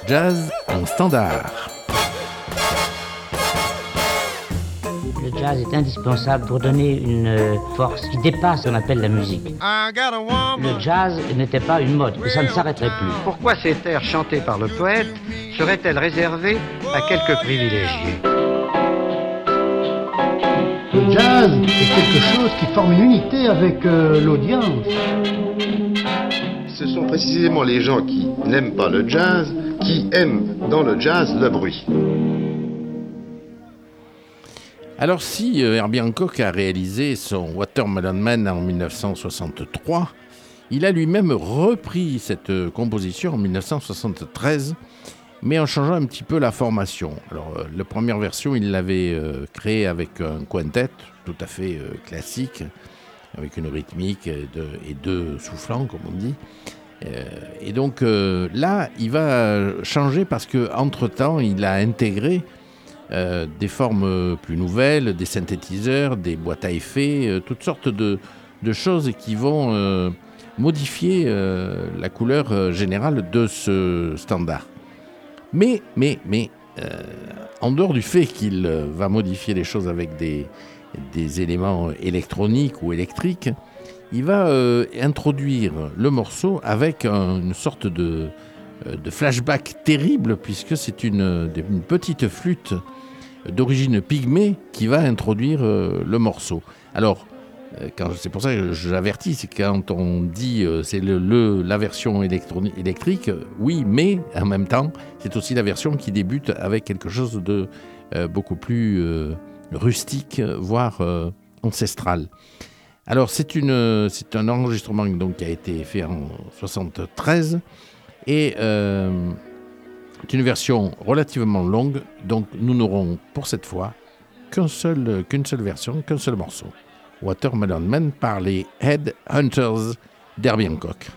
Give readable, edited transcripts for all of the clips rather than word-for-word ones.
jazz en standard. Le jazz est indispensable pour donner une force qui dépasse ce qu'on appelle la musique. Le jazz n'était pas une mode, et ça ne s'arrêterait plus. Pourquoi ces airs chantés par le poète seraient-elles réservées à quelques privilégiés ? Le jazz est quelque chose qui forme une unité avec l'audience. Ce sont précisément les gens qui n'aiment pas le jazz qui aiment dans le jazz le bruit. Alors si Herbie Hancock a réalisé son Watermelon Man en 1963, il a lui-même repris cette composition en 1973, mais en changeant un petit peu la formation. Alors la première version, il l'avait créée avec un quintet tout à fait classique, avec une rythmique et deux soufflants, comme on dit. Et donc là, il va changer parce qu'entre-temps, il a intégré des formes plus nouvelles, des synthétiseurs, des boîtes à effets, toutes sortes de choses qui vont modifier la couleur générale de ce standard. Mais en dehors du fait qu'il va modifier les choses avec des éléments électroniques ou électriques, il va introduire le morceau avec une sorte de flashback terrible, puisque c'est une petite flûte d'origine pygmée qui va introduire le morceau. Alors, c'est pour ça que j'avertis, c'est quand on dit c'est la version électrique, oui, mais en même temps, c'est aussi la version qui débute avec quelque chose de beaucoup plus rustique, voire ancestral. Alors, c'est un enregistrement donc, qui a été fait en 1973 et c'est une version relativement longue, donc nous n'aurons pour cette fois qu'une seule version, qu'un seul morceau. Watermelon Man par les Headhunters d'Herbie Hancock.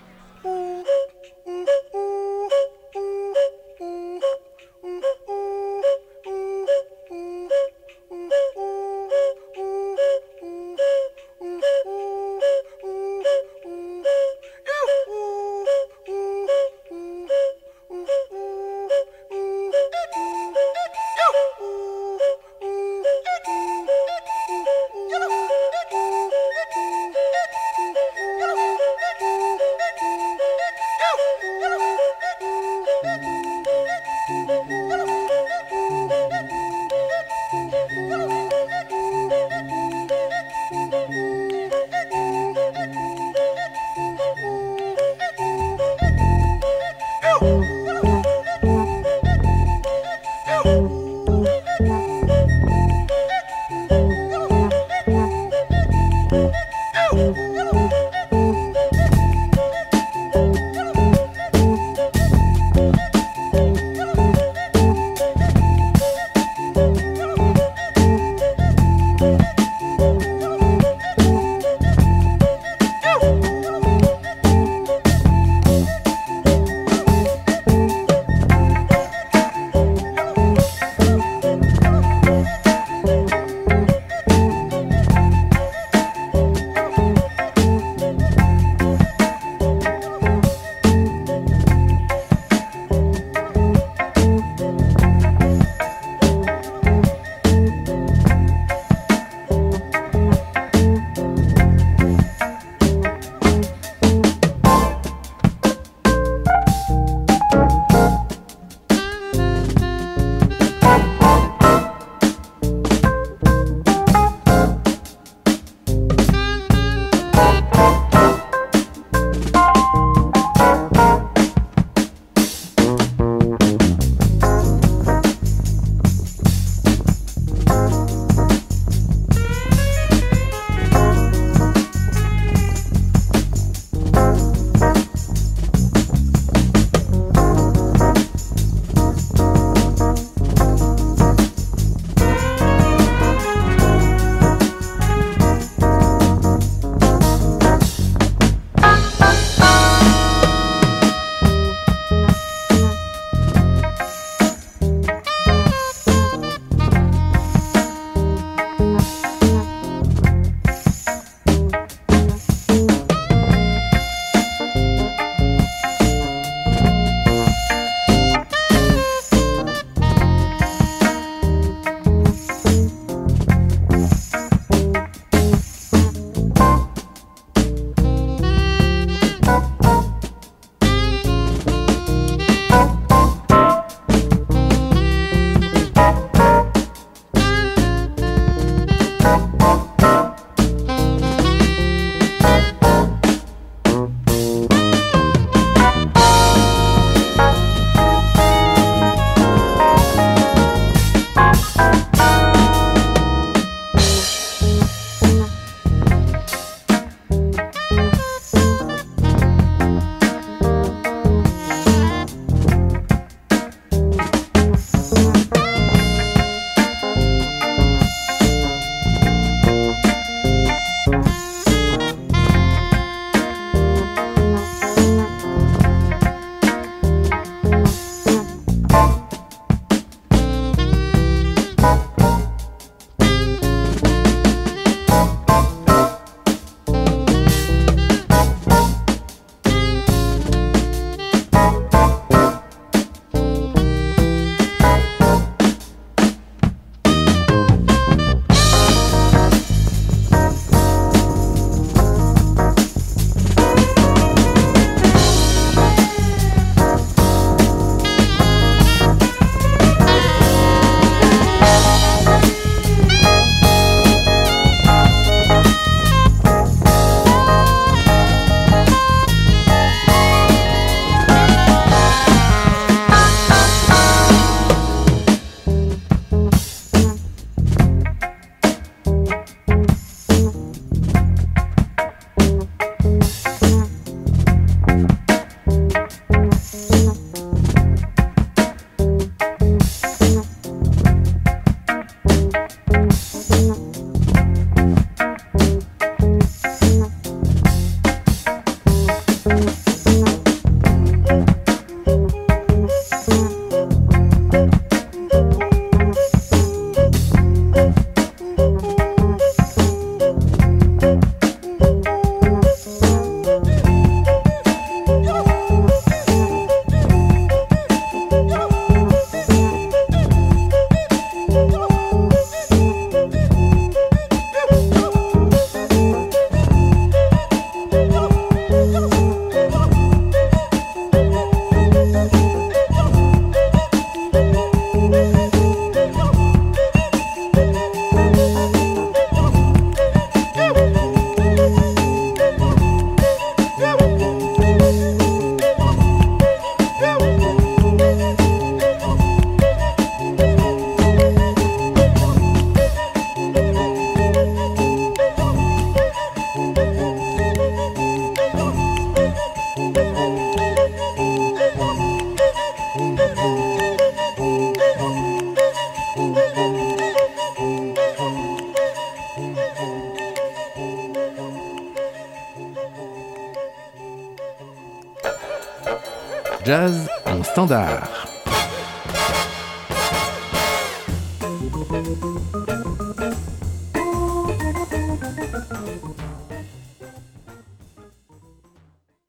jazz en standard.